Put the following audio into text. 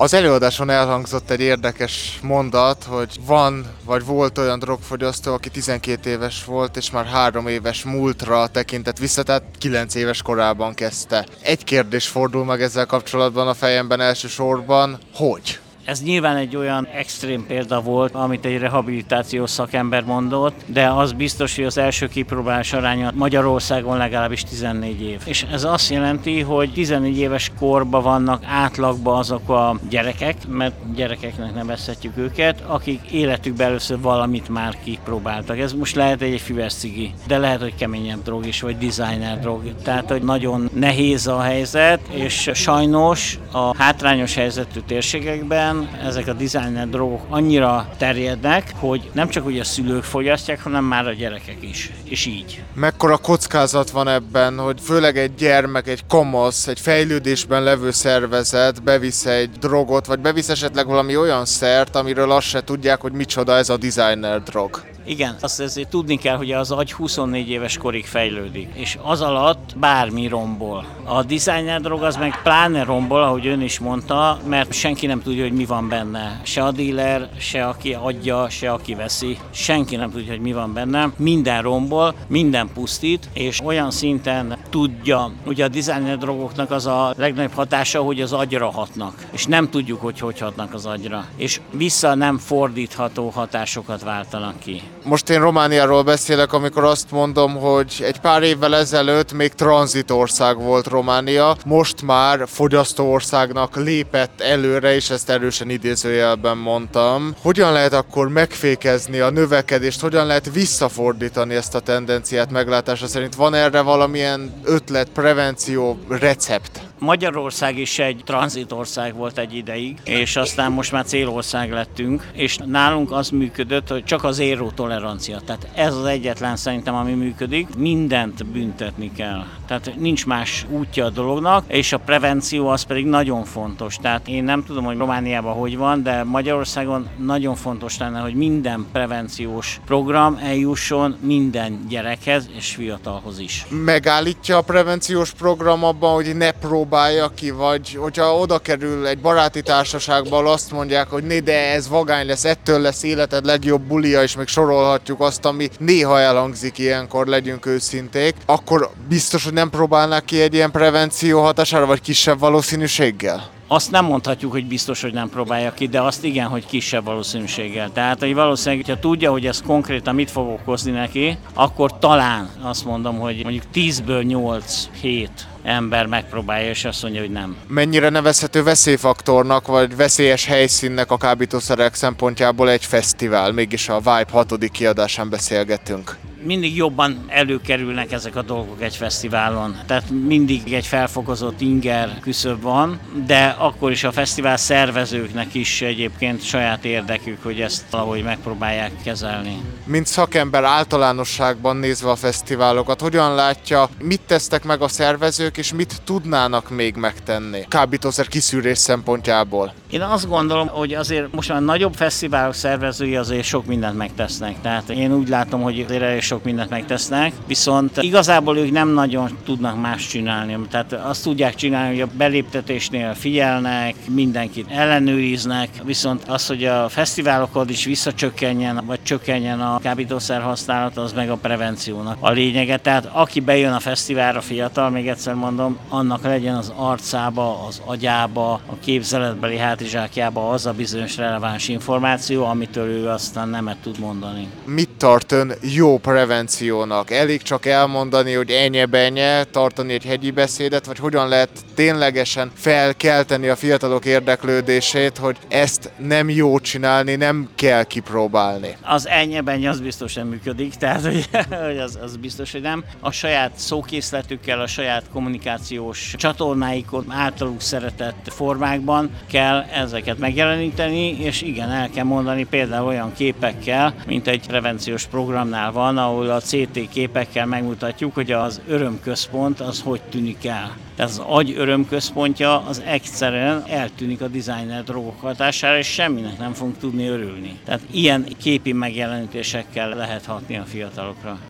Az előadáson elhangzott egy érdekes mondat, hogy van vagy volt olyan drogfogyasztó, aki 12 éves volt, és már 3 éves múltra tekintett vissza, tehát 9 éves korában kezdte. Egy kérdés fordul meg ezzel kapcsolatban a fejemben elsősorban, hogy? Ez nyilván egy olyan extrém példa volt, amit egy rehabilitációs szakember mondott, de az biztos, hogy az első kipróbálás aránya Magyarországon legalábbis 14 év. És ez azt jelenti, hogy 14 éves korban vannak átlagban azok a gyerekek, mert gyerekeknek nevezhetjük őket, akik életükben először valamit már kipróbáltak. Ez most lehet egy füves cigi, de lehet, hogy keményebb drog is, vagy designer drog. Tehát, hogy nagyon nehéz a helyzet, és sajnos a hátrányos helyzetű térségekben ezek a designer drogok annyira terjednek, hogy nem csak ugye a szülők fogyasztják, hanem már a gyerekek is. És így. Mekkora kockázat van ebben, hogy főleg egy gyermek, egy kamasz, egy fejlődésben levő szervezet bevisz egy drogot, vagy bevisz esetleg valami olyan szert, amiről azt se tudják, hogy micsoda ez a designer drog. Igen, azt ezért tudni kell, hogy az agy 24 éves korig fejlődik, és az alatt bármi rombol. A designer drog az meg pláne rombol, ahogy ön is mondta, mert senki nem tudja, hogy mi van benne. Se a dealer, se aki adja, se aki veszi. Senki nem tudja, hogy mi van benne. Minden rombol, minden pusztít, és olyan szinten tudja, ugye a designer drogoknak az a legnagyobb hatása, hogy az agyra hatnak. És nem tudjuk, hogy hatnak az agyra. És vissza nem fordítható hatásokat váltanak ki. Most én Romániáról beszélek, amikor azt mondom, hogy egy pár évvel ezelőtt még tranzitország volt Románia, most már fogyasztóországnak lépett előre, és ezt erősen idézőjelben mondtam. Hogyan lehet akkor megfékezni a növekedést, hogyan lehet visszafordítani ezt a tendenciát meglátása szerint? Van erre valamilyen ötlet, prevenció, recept? Magyarország is egy tranzitország volt egy ideig, és aztán most már célország lettünk, és nálunk az működött, hogy csak az zéró tolerancia. Tehát ez az egyetlen szerintem, ami működik. Mindent büntetni kell. Tehát nincs más útja a dolognak, és a prevenció az pedig nagyon fontos. Tehát én nem tudom, hogy Romániában hogy van, de Magyarországon nagyon fontos lenne, hogy minden prevenciós program eljusson minden gyerekhez és fiatalhoz is. Megállítja a prevenciós program abban, hogy ne próbálja ki, vagy hogyha oda kerül egy baráti társaságban, azt mondják, hogy né, de ez vagány lesz, ettől lesz életed legjobb bulia, és még sorolhatjuk azt, ami néha elhangzik ilyenkor, legyünk őszinték, akkor biztos, hogy nem próbálnak ki egy ilyen prevenció hatására, vagy kisebb valószínűséggel? Azt nem mondhatjuk, hogy biztos, hogy nem próbálja ki, de azt igen, hogy kisebb valószínűséggel. Tehát, hogy valószínűleg, hogyha tudja, hogy ez konkrétan mit fog okozni neki, akkor talán azt mondom, hogy mondjuk 10-ből 8-7 ember megpróbálja, és azt mondja, hogy nem. Mennyire nevezhető veszélyfaktornak, vagy veszélyes helyszínnek a kábítószerek szempontjából egy fesztivál? Mégis a Vibe 6. kiadásán beszélgetünk. Mindig jobban előkerülnek ezek a dolgok egy fesztiválon. Tehát mindig egy felfokozott inger küszöb van, de akkor is a fesztivál szervezőknek is egyébként saját érdekük, hogy ezt valahogy megpróbálják kezelni. Mint szakember általánosságban nézve a fesztiválokat, hogyan látja, mit tesznek meg a szervezők, és mit tudnának még megtenni kábítószer kiszűrés szempontjából? Én azt gondolom, hogy azért most már nagyobb fesztiválok szervezői azért sok mindent megtesznek. Tehát én úgy látom, hogy azért elég sok mindent megtesznek, viszont igazából ők nem nagyon tudnak más csinálni. Tehát azt tudják csinálni, hogy a beléptetésnél figyelnek, mindenkit ellenőriznek, viszont az, hogy a fesztiválokon is visszacsökkenjen, vagy csökkenjen a kábítószer használat, az meg a prevenciónak a lényege. Tehát aki bejön a fesztiválra fiatal, még egyszer mondom, annak legyen az arcába, az agyába, a képzeletbeli hátizsákjába az a bizonyos releváns információ, amitől ő aztán nemet tud mondani. Mit tart ön jó prevenciónak? Elég csak elmondani, hogy enye-benye, tartani egy hegyi beszédet, vagy hogyan lehet ténylegesen felkelteni a fiatalok érdeklődését, hogy ezt nem jó csinálni, nem kell kipróbálni? Az enye-benye az biztos nem működik, tehát hogy az biztos, hogy nem. A saját szókészletükkel, a saját kommunikációs csatornáikon általuk szeretett formákban kell ezeket megjeleníteni, és igen, el kell mondani például olyan képekkel, mint egy prevenciós programnál van, ahol a CT képekkel megmutatjuk, hogy az örömközpont az hogy tűnik el. Tehát az agy örömközpontja az egyszerűen eltűnik a designer drogok hatására, és semminek nem fogunk tudni örülni. Tehát ilyen képi megjelenítésekkel lehet hatni a fiatalokra.